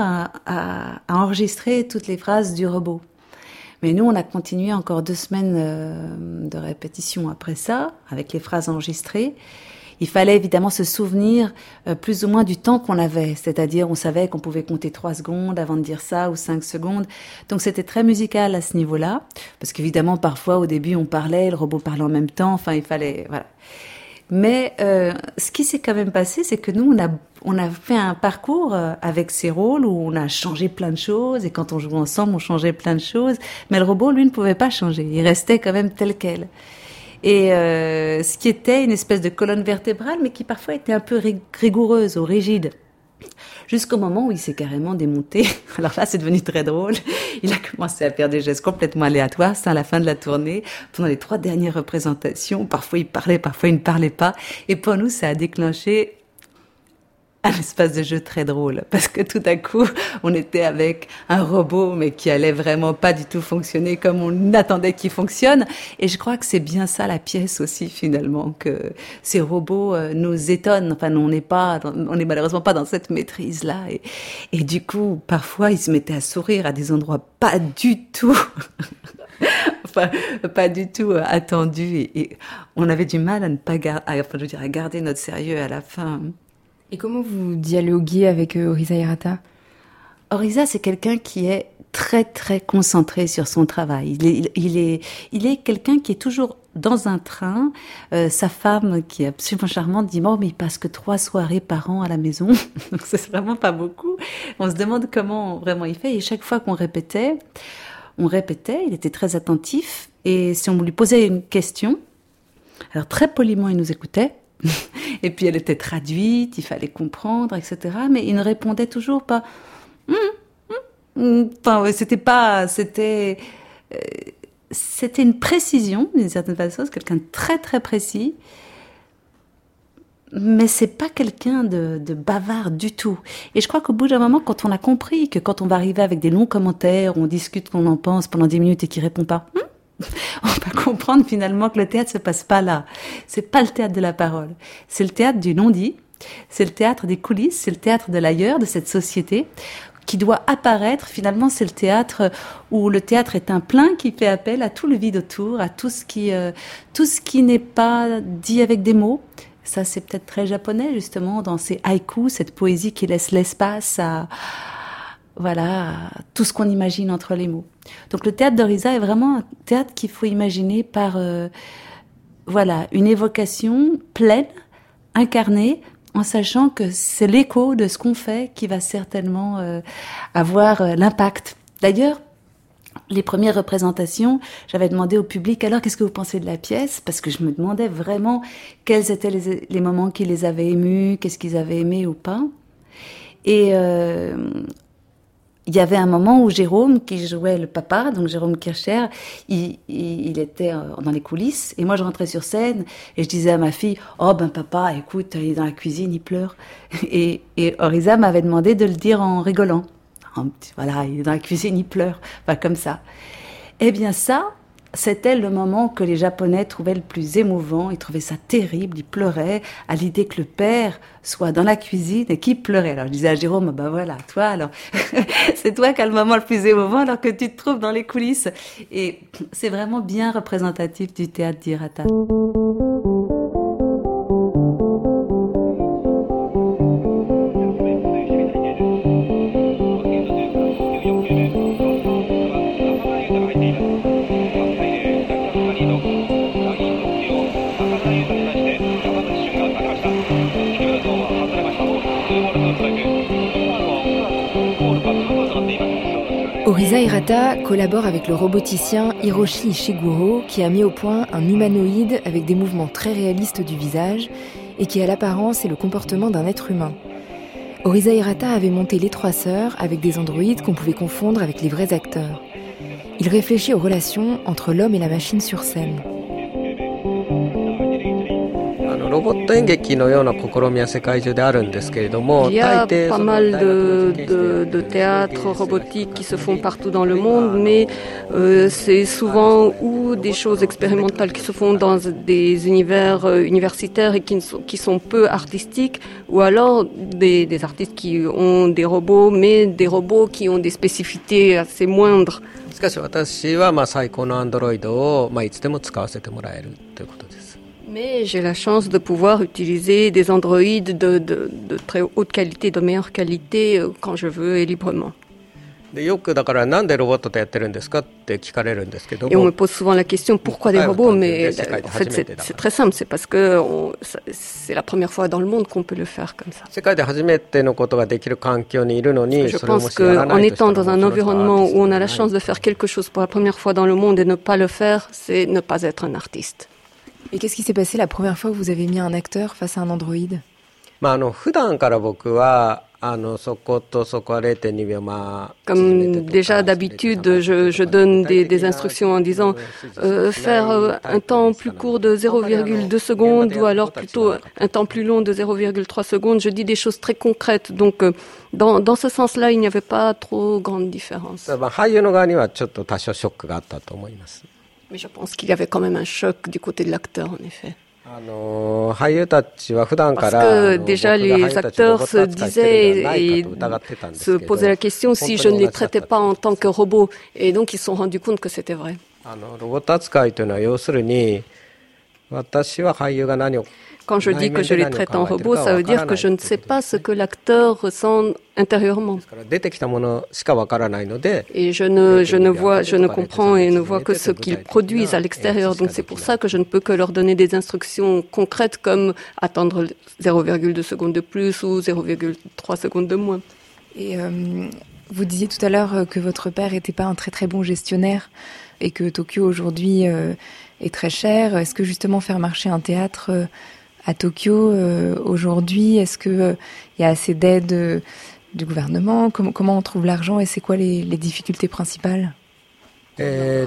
a enregistré toutes les phrases du robot. Mais nous, on a continué encore 2 semaines de répétition après ça, avec les phrases enregistrées. Il fallait évidemment se souvenir plus ou moins du temps qu'on avait. C'est-à-dire, on savait qu'on pouvait compter 3 secondes avant de dire ça, ou 5 secondes. Donc c'était très musical à ce niveau-là. Parce qu'évidemment, parfois, au début, on parlait, le robot parlait en même temps. Enfin, il fallait... Voilà. Mais ce qui s'est quand même passé, c'est que nous, on a fait un parcours avec ces rôles où on a changé plein de choses. Et quand on jouait ensemble, on changeait plein de choses. Mais le robot, lui, ne pouvait pas changer. Il restait quand même tel quel. Et ce qui était une espèce de colonne vertébrale, mais qui parfois était un peu rigoureuse ou rigide. Jusqu'au moment où il s'est carrément démonté. Alors là, c'est devenu très drôle. Il a commencé à faire des gestes complètement aléatoires. C'est à la fin de la tournée. Pendant les 3 dernières représentations, parfois il parlait, parfois il ne parlait pas. Et pour nous, ça a déclenché un espace de jeu très drôle. Parce que tout à coup, on était avec un robot, mais qui allait vraiment pas du tout fonctionner comme on attendait qu'il fonctionne. Et je crois que c'est bien ça la pièce aussi, finalement, que ces robots nous étonnent. Enfin, on n'est malheureusement pas dans cette maîtrise-là. Et du coup, parfois, ils se mettaient à sourire à des endroits pas du tout pas du tout attendu et on avait du mal à ne pas à garder notre sérieux à la fin. Et comment vous dialoguiez avec Orisa Hirata? Orisa, c'est quelqu'un qui est très très concentré sur son travail. Il est quelqu'un qui est toujours dans un train. Sa femme, qui est absolument charmante, dit mais il passe que 3 soirées par an à la maison, donc c'est vraiment pas beaucoup. On se demande comment vraiment il fait. Et chaque fois qu'on répétait, il était très attentif. Et si on lui posait une question, alors très poliment il nous écoutait. Et puis elle était traduite, il fallait comprendre, etc. Mais il ne répondait toujours pas. Enfin, c'était une précision d'une certaine façon, c'est quelqu'un de très très précis, mais c'est pas quelqu'un de bavard du tout. Et je crois qu'au bout d'un moment, quand on a compris que quand on va arriver avec des longs commentaires, on discute qu'on en pense pendant 10 minutes et qu'il répond pas, on va comprendre finalement que le théâtre se passe pas là. C'est pas le théâtre de la parole, c'est le théâtre du non-dit, c'est le théâtre des coulisses, c'est le théâtre de l'ailleurs, de cette société qui doit apparaître. Finalement, c'est le théâtre où le théâtre est un plein qui fait appel à tout le vide autour, à tout ce qui n'est pas dit avec des mots. Ça, c'est peut-être très japonais, justement, dans ces haïkus, cette poésie qui laisse l'espace à tout ce qu'on imagine entre les mots. Donc, le théâtre d'Orisa est vraiment un théâtre qu'il faut imaginer par, une évocation pleine, incarnée, en sachant que c'est l'écho de ce qu'on fait qui va certainement avoir l'impact. D'ailleurs, les premières représentations, j'avais demandé au public, alors qu'est-ce que vous pensez de la pièce? Parce que je me demandais vraiment quels étaient les moments qui les avaient émus, qu'est-ce qu'ils avaient aimé ou pas. Et il y avait un moment où Jérôme, qui jouait le papa, donc Jérôme Kircher, il était dans les coulisses, et moi je rentrais sur scène, et je disais à ma fille, oh ben papa, écoute, il est dans la cuisine, il pleure. Et Orisa m'avait demandé de le dire en rigolant. Voilà, il est dans la cuisine, il pleure. Enfin, comme ça. Eh bien ça, c'était le moment que les Japonais trouvaient le plus émouvant. Ils trouvaient ça terrible, ils pleuraient à l'idée que le père soit dans la cuisine et qu'il pleurait. Alors je disais à Jérôme, ben voilà, toi alors, c'est toi qui as le moment le plus émouvant alors que tu te trouves dans les coulisses. Et c'est vraiment bien représentatif du théâtre d'Hirata. Orisa Hirata collabore avec le roboticien Hiroshi Ishiguro qui a mis au point un humanoïde avec des mouvements très réalistes du visage et qui a l'apparence et le comportement d'un être humain. Orisa Hirata avait monté Les Trois Sœurs avec des androïdes qu'on pouvait confondre avec les vrais acteurs. Il réfléchit aux relations entre l'homme et la machine sur scène. Il y a pas mal de théâtres robotiques qui se font partout dans le monde, mais c'est souvent ou des choses expérimentales qui se font dans des univers universitaires et qui sont peu artistiques, ou alors des artistes qui ont des robots, mais des robots qui ont des spécificités assez moindres. Mais j'ai la chance de pouvoir utiliser des androïdes de très haute qualité, de meilleure qualité quand je veux et librement. Et on me pose souvent la question pourquoi des robots, mais en fait c'est très simple, c'est parce que c'est la première fois dans le monde qu'on peut le faire comme ça. Je pense qu'en étant dans un environnement où on a la chance de faire quelque chose pour la première fois dans le monde et ne pas le faire, c'est ne pas être un artiste. Et qu'est-ce qui s'est passé la première fois que vous avez mis un acteur face à un androïde? Comme déjà d'habitude, je donne des instructions en disant faire un temps plus court de 0,2 secondes ou alors plutôt un temps plus long de 0,3 secondes. Je dis des choses très concrètes. Donc, dans ce sens-là, il n'y avait pas trop grande différence. Mais je pense qu'il y avait quand même un choc du côté de l'acteur, en effet. Parce que déjà les acteurs se disaient et se posaient la question si je ne les traitais pas en tant que robots. Et donc ils se sont rendus compte que c'était vrai. Quand je dis que je les traite en robots, ça veut dire que je ne sais pas ce que l'acteur ressent intérieurement. Et je ne comprends et ne vois que ce qu'ils produisent à l'extérieur. Donc c'est pour ça que je ne peux que leur donner des instructions concrètes comme attendre 0,2 secondes de plus ou 0,3 secondes de moins. Et vous disiez tout à l'heure que votre père n'était pas un très très bon gestionnaire et que Tokyo aujourd'hui est très cher. Est-ce que justement faire marcher un théâtre à Tokyo aujourd'hui, est-ce qu'il y a assez d'aide du gouvernement? Comment on trouve l'argent et c'est quoi les difficultés principales? Nous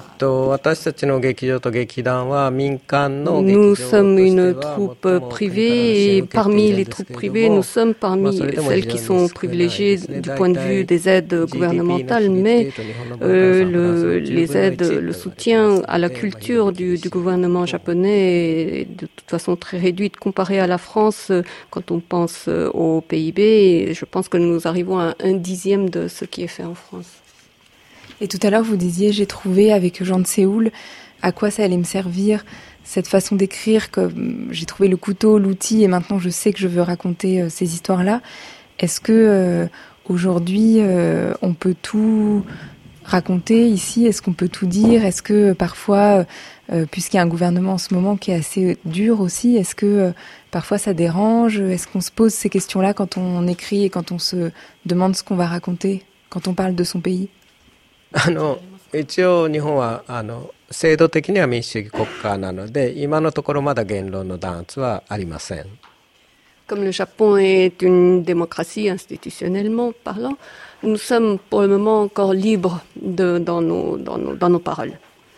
sommes une troupe privée et parmi les troupes privées, nous sommes parmi celles qui sont privilégiées du point de vue des aides gouvernementales, mais les aides, le soutien à la culture du gouvernement japonais est de toute façon très réduite comparé à la France quand on pense au PIB. Et je pense que nous arrivons à 1/10 de ce qui est fait en France. Et tout à l'heure, vous disiez, j'ai trouvé avec Jean de Séoul à quoi ça allait me servir, cette façon d'écrire, que j'ai trouvé le couteau, l'outil, et maintenant je sais que je veux raconter ces histoires-là. Est-ce que aujourd'hui, on peut tout raconter ici? Est-ce qu'on peut tout dire? Est-ce que parfois, puisqu'il y a un gouvernement en ce moment qui est assez dur aussi, est-ce que parfois ça dérange? Est-ce qu'on se pose ces questions-là quand on écrit et quand on se demande ce qu'on va raconter, quand on parle de son pays? 一応日本は制度的には民主主義国家なので今のところまだ言論の弾圧はありません。 Comme le Japon est une démocratie institutionnellement parlant, nous sommes pour le moment encore libres dans nos paroles.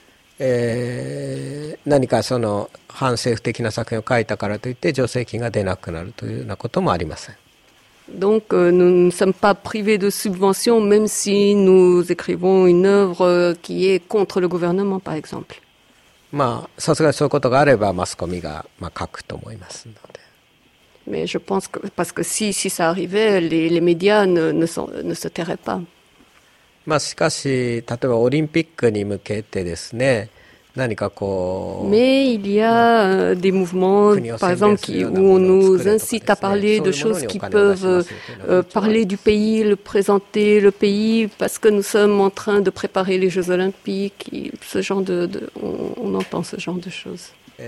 何かその反政府的な作品を書いたからといって助成金が出なくなるというようなこともありません。 Donc nous ne sommes pas privés de subventions même si nous écrivons une œuvre qui est contre le gouvernement par exemple. まあさすがにそういうことがあればマスコミが書くと思いますので。 Mais je pense que parce que si ça arrivait, les médias ne se tairaient pas. まあしかし例えばオリンピックに向けてですね。 Mais il y a des mouvements, par exemple, où on nous incite à parler de choses qui peuvent parler du pays, le présenter le pays, parce que nous sommes en train de préparer les Jeux Olympiques. Et ce genre on entend ce genre de choses.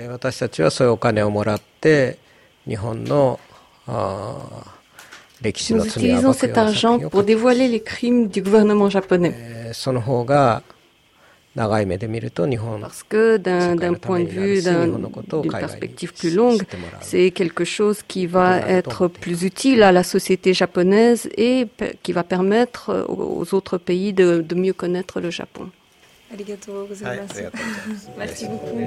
Nous utilisons cet argent pour dévoiler les crimes du gouvernement japonais. Parce que d'un point de vue, d'une perspective plus longue, c'est quelque chose qui va être plus utile à la société japonaise et qui va permettre aux autres pays de mieux connaître le Japon. Merci beaucoup.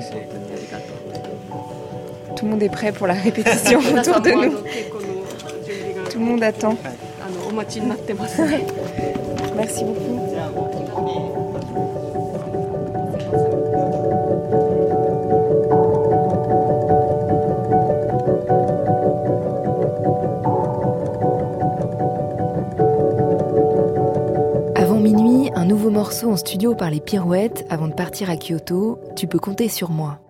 Tout le monde est prêt pour la répétition autour de nous. Tout le monde attend. Merci beaucoup. Avant minuit, un nouveau morceau en studio par les Pirouettes avant de partir à Kyoto. Tu peux compter sur moi.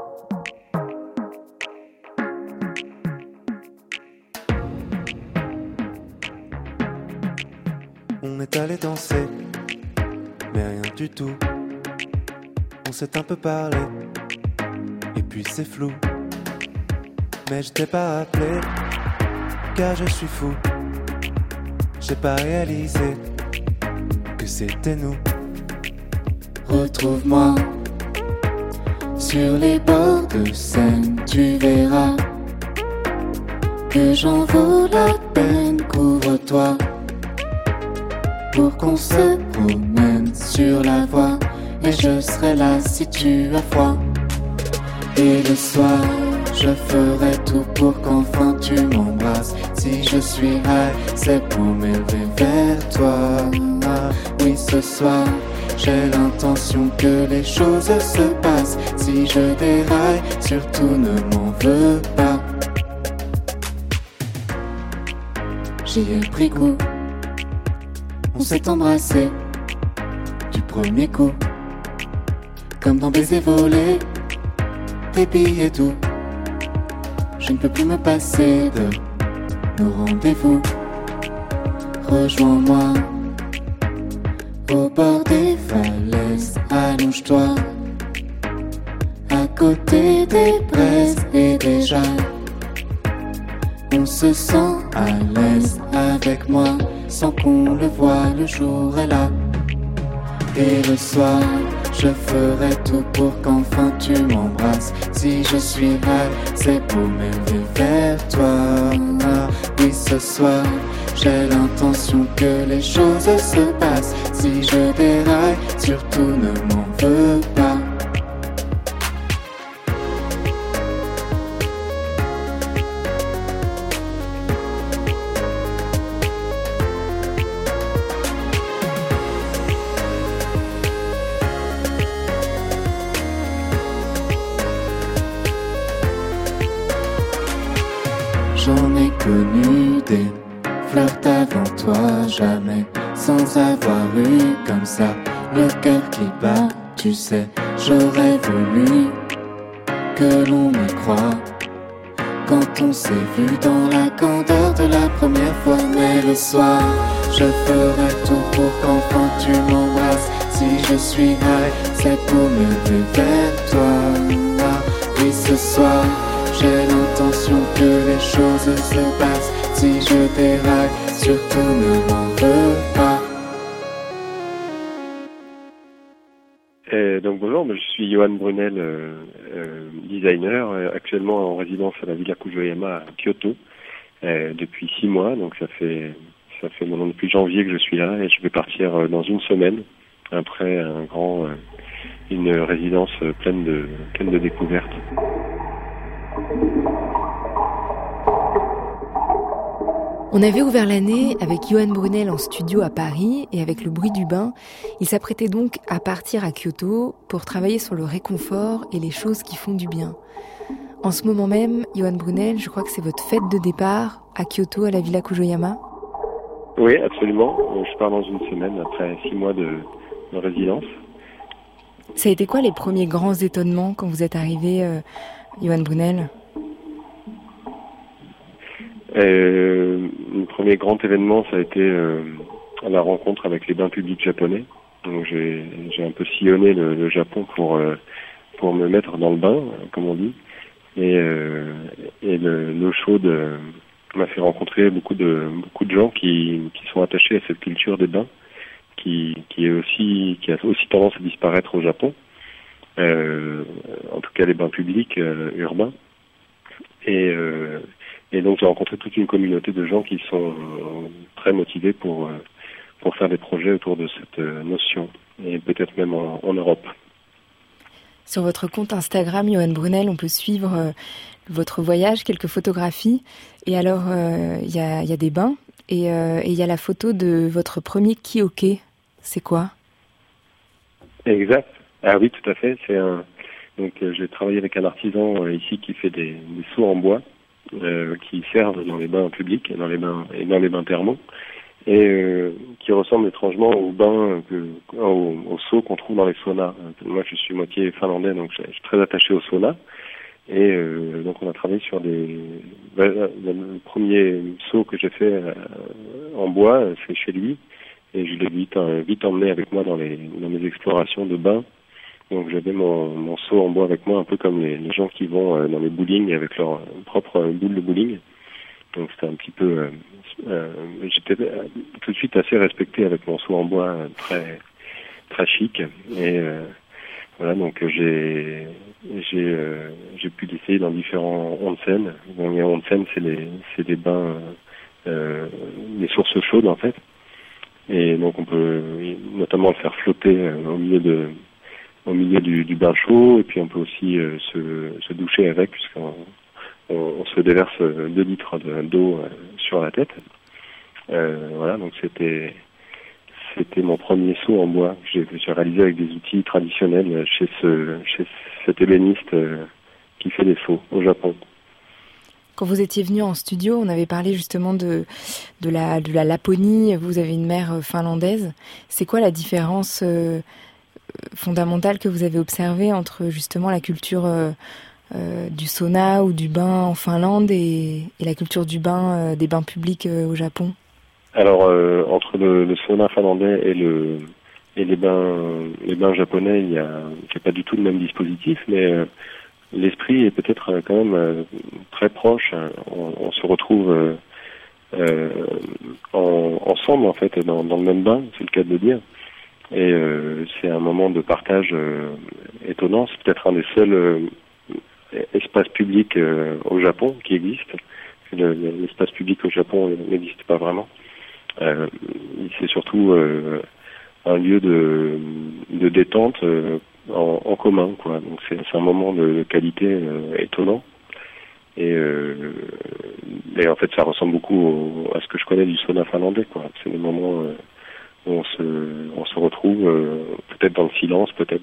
On est allé danser, mais rien du tout. On s'est un peu parlé, et puis c'est flou. Mais je t'ai pas appelé, car je suis fou. J'ai pas réalisé que c'était nous. Retrouve-moi sur les bords de Seine, tu verras que j'en vaut la peine. Couvre-toi pour qu'on se promène sur la voie, et je serai là si tu as froid. Et le soir, je ferai tout pour qu'enfin tu m'embrasses. Si je suis high, c'est pour m'élever vers toi. Ah, oui, ce soir, j'ai l'intention que les choses se passent. Si je déraille, surtout ne m'en veux pas. J'y ai pris goût, on s'est embrassé du premier coup. comme dans Baiser volé, des billets doux. Je ne peux plus me passer de nos rendez-vous. Rejoins-moi au bord des falaises, allonge-toi à côté des braises et des jarres. On se sent à l'aise avec moi sans qu'on le voie, le jour est là. Et le soir, je ferai tout pour qu'enfin tu m'embrasses. Si je suis high, c'est pour m'élever vers toi. Ah, oui, ce soir, j'ai l'intention que les choses se passent. Si je déraille, surtout ne m'en veux pas. J'en ai connu des flirts avant toi, jamais sans avoir eu comme ça le cœur qui bat. Tu sais, j'aurais voulu que l'on y croie quand on s'est vu dans la candeur de la première fois. Mais le soir, je ferai tout pour qu'enfin tu m'embrasses. Si je suis high, c'est pour me lever vers toi. Ah, oui, ce soir, j'ai l'intention que les choses se passent. Si je déraille, surtout ne m'en veux pas. Donc bonjour, je suis Johan Brunel, designer, actuellement en résidence à la Villa Kujoyama à Kyoto depuis 6 mois. Donc ça fait maintenant depuis janvier que je suis là et je vais partir dans une semaine après une résidence pleine de découvertes. On avait ouvert l'année avec Johan Brunel en studio à Paris et avec le bruit du bain, il s'apprêtait donc à partir à Kyoto pour travailler sur le réconfort et les choses qui font du bien. En ce moment même, Johan Brunel, je crois que c'est votre fête de départ à Kyoto, à la Villa Kujoyama. Oui, absolument. Je pars dans une semaine après 6 mois de résidence. Ça a été quoi les premiers grands étonnements quand vous êtes arrivé, Johan Brunel ? Le premier grand événement, ça a été la rencontre avec les bains publics japonais. Donc j'ai un peu sillonné le Japon pour me mettre dans le bain, comme on dit. Et l'eau chaude m'a fait rencontrer beaucoup de gens qui sont attachés à cette culture des bains, qui a aussi tendance à disparaître au Japon. En tout cas les bains publics urbains. Et donc j'ai rencontré toute une communauté de gens qui sont très motivés pour faire des projets autour de cette notion, et peut-être même en Europe. Sur votre compte Instagram, Johan Brunel, on peut suivre votre voyage, quelques photographies. Et alors, il y a des bains, et il y a la photo de votre premier kioke. C'est quoi ? Exact. Ah oui, tout à fait. Donc j'ai travaillé avec un artisan ici qui fait des seaux en bois. Qui servent dans les bains publics et dans les bains thermaux, et qui ressemblent étrangement aux bains aux seaux qu'on trouve dans les saunas. Moi je suis moitié finlandais, donc je suis très attaché aux saunas, et donc on a travaillé sur le premier seau que j'ai fait en bois, c'est chez lui, et je l'ai vite emmené avec moi dans mes explorations de bains. Donc j'avais mon seau en bois avec moi, un peu comme les gens qui vont dans les bowling avec leur propre boule de bowling. Donc c'était un petit peu... j'étais tout de suite assez respecté avec mon seau en bois très très chic. Et voilà, donc j'ai pu l'essayer dans différents onsen. Donc les onsen, c'est des bains, des sources chaudes en fait. Et donc on peut notamment le faire flotter au milieu du bain chaud, et puis on peut aussi se doucher avec, puisqu'on se déverse 2 litres d'eau sur la tête. Voilà, donc c'était mon premier seau en bois que j'ai réalisé avec des outils traditionnels chez cet ébéniste qui fait des seaux au Japon. Quand vous étiez venu en studio, on avait parlé justement de la Laponie. Vous avez une mère finlandaise. C'est quoi la différence fondamentales que vous avez observées entre justement la culture du sauna ou du bain en Finlande et la culture du bain, des bains publics au Japon? Alors, entre le sauna finlandais et les bains japonais, il y a pas du tout le même dispositif, mais l'esprit est peut-être quand même très proche. On se retrouve ensemble en fait dans le même bain, c'est le cas de le dire. Et c'est un moment de partage étonnant. C'est peut-être un des seuls espaces publics au Japon qui existe. L'espace public au Japon n'existe pas vraiment. C'est surtout un lieu de détente en commun, quoi. Donc c'est un moment de qualité étonnant. Et en fait, ça ressemble beaucoup à ce que je connais du sauna finlandais, quoi. C'est des moments où on se retrouve peut-être dans le silence, peut-être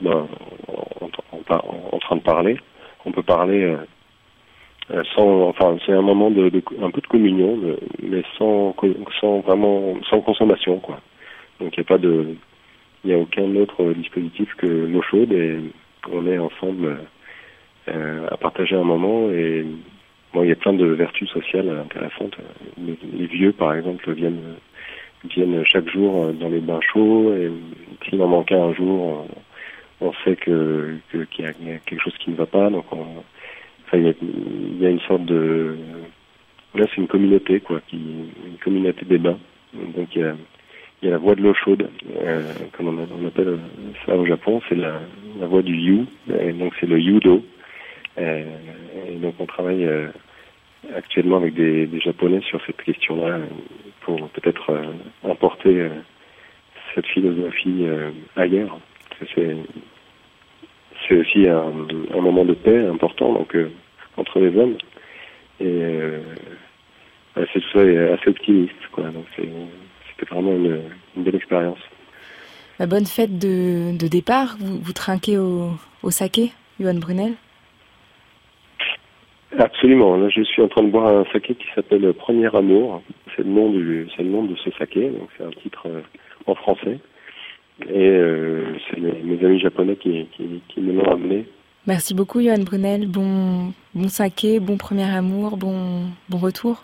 en train de parler. On peut parler c'est un moment un peu de communion, mais sans consommation, quoi. Donc il n'y a aucun autre dispositif que l'eau chaude et on est ensemble à partager un moment. Et bon, il y a plein de vertus sociales intéressantes. Les vieux, par exemple, viennent chaque jour dans les bains chauds, et s'il en manquait un jour, on sait qu'il y a quelque chose qui ne va pas. Donc il y a une sorte de... Là, c'est une communauté, quoi, une communauté des bains. Donc il y a la voie de l'eau chaude, comme on appelle ça au Japon, c'est la voie du yu, et donc c'est le yudo. Et donc on travaille actuellement avec des Japonais sur cette question-là pour peut-être emporter cette philosophie ailleurs. C'est aussi un moment de paix important donc entre les hommes, et c'est tout ça est assez optimiste, quoi. Donc c'était vraiment une belle expérience. La bonne fête de départ. Vous trinquez au saké, Johan Brunel? Absolument. Là, je suis en train de boire un saké qui s'appelle Premier Amour. C'est le nom de ce saké. Donc c'est un titre en français. Et c'est mes amis japonais qui me l'ont amené. Merci beaucoup, Johan Brunel. Bon saké, bon Premier Amour, bon retour.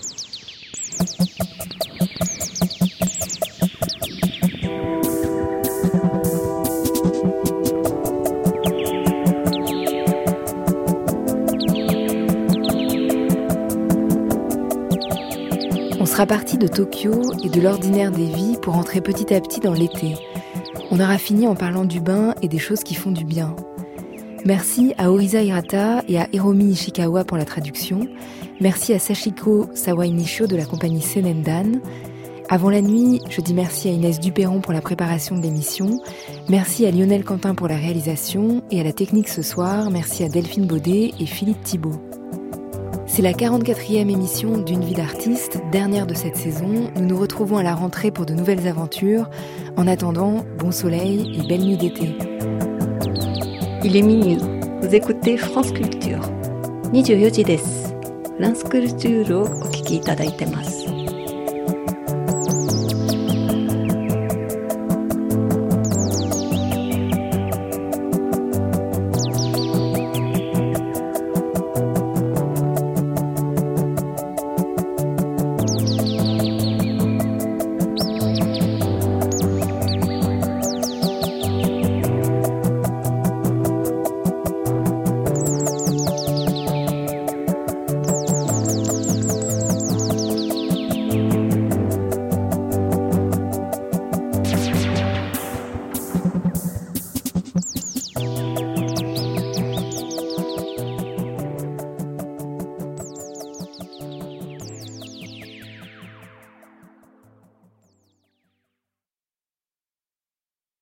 On sera parti de Tokyo et de l'ordinaire des vies pour entrer petit à petit dans l'été. On aura fini en parlant du bain et des choses qui font du bien. Merci à Orisa Hirata et à Hiromi Nishikawa pour la traduction. Merci à Sachiko Sawai-Nisho de la compagnie Senendan. Avant la nuit, je dis merci à Inès Duperron pour la préparation de l'émission. Merci à Lionel Quentin pour la réalisation. Et à la technique ce soir, merci à Delphine Baudet et Philippe Thibault. C'est la 44e émission d'Une vie d'artiste, dernière de cette saison. Nous nous retrouvons à la rentrée pour de nouvelles aventures. En attendant, bon soleil et belle nuit d'été. Il est minuit. Vous écoutez France Culture. 24時です。フランスクルチュールをお聞きいただいてます。